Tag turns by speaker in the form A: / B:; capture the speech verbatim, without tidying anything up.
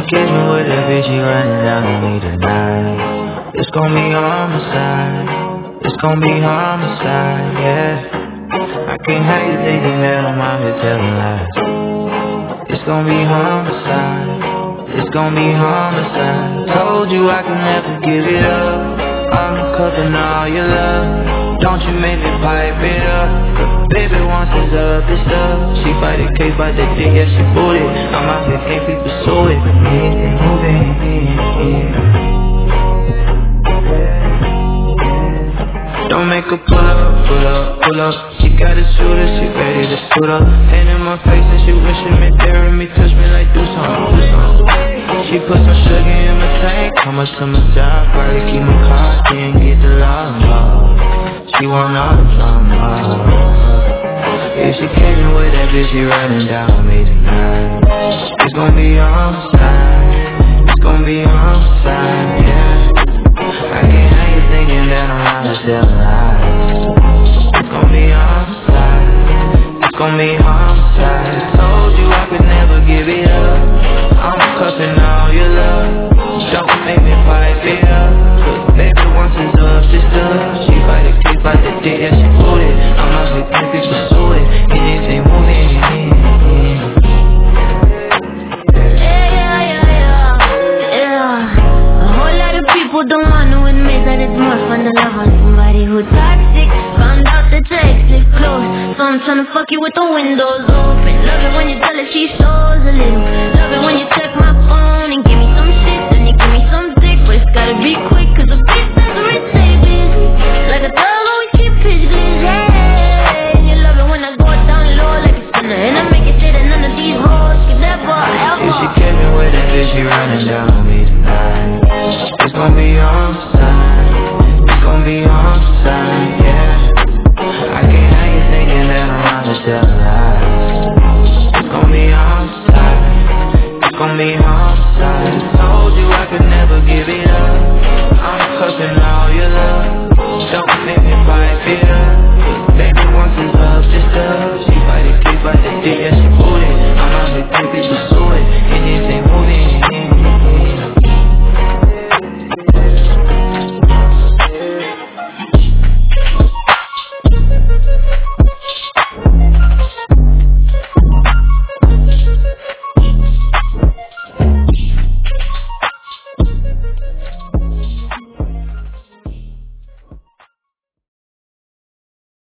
A: kidding with that bitch, she running down on me tonight. It's gon' be homicide. It's gon' be homicide, yeah. I can't have you thinking that I'm out here telling lies. It's gon' be homicide. It's gon' be homicide. Told you I can never give it up. I'm cuffing all your love. Don't you make me pipe it up. Baby, once it's up, it's up. She fight a case by the dick, yeah, she booted. I'm out here, can't be pursued. Anything moving, yeah. Don't make her pull up, pull up, pull up. She got a shooter, she ready to shoot up. Hand in my face and she wishing me, daring me, touch me like do something, do something. She put some sugar in my tank. How much to my job, probably keep my car, can't get the love. She want all the drama. If she came with that bitch, she running down me tonight. It's gon' be homicide. It's gon' be homicide, yeah. I can't have you thinking that I'm out to tell lies. It's gon' be homicide. It's gon' be homicide. Told you I could never give it up. I'm cuffing all your love. Don't make me pipe it up. Cause baby, once it's up, it's up. She fight a case by the dick, yeah, she booted. I'm out here, can't be pursued. Anything moving, yeah.
B: People don't want to admit that it's more fun to love on somebody who's toxic. Found out that your ex is close, so I'm tryna fuck you with the windows open. Love it when you tell her she shows a little. Love it when you check my phone and give me some shit, then you give me some dick. But it's gotta be quick, cause the bitch doesn't retake it. Like a thug always keep pitch glitch, yeah. And you love it when I go down low like a spinner. And I make it shit that none of these hoes could never, ever.
A: If she came in with that bitch, she running down on me tonight. It's gon' be homicide. It's gon' be homicide, yeah. I can't have you thinking that I'm out to tell lies. It's gon' be homicide. It's gon' be homicide. Told you I could never give it up. I'm cuffing all your love. Don't make me fight it up.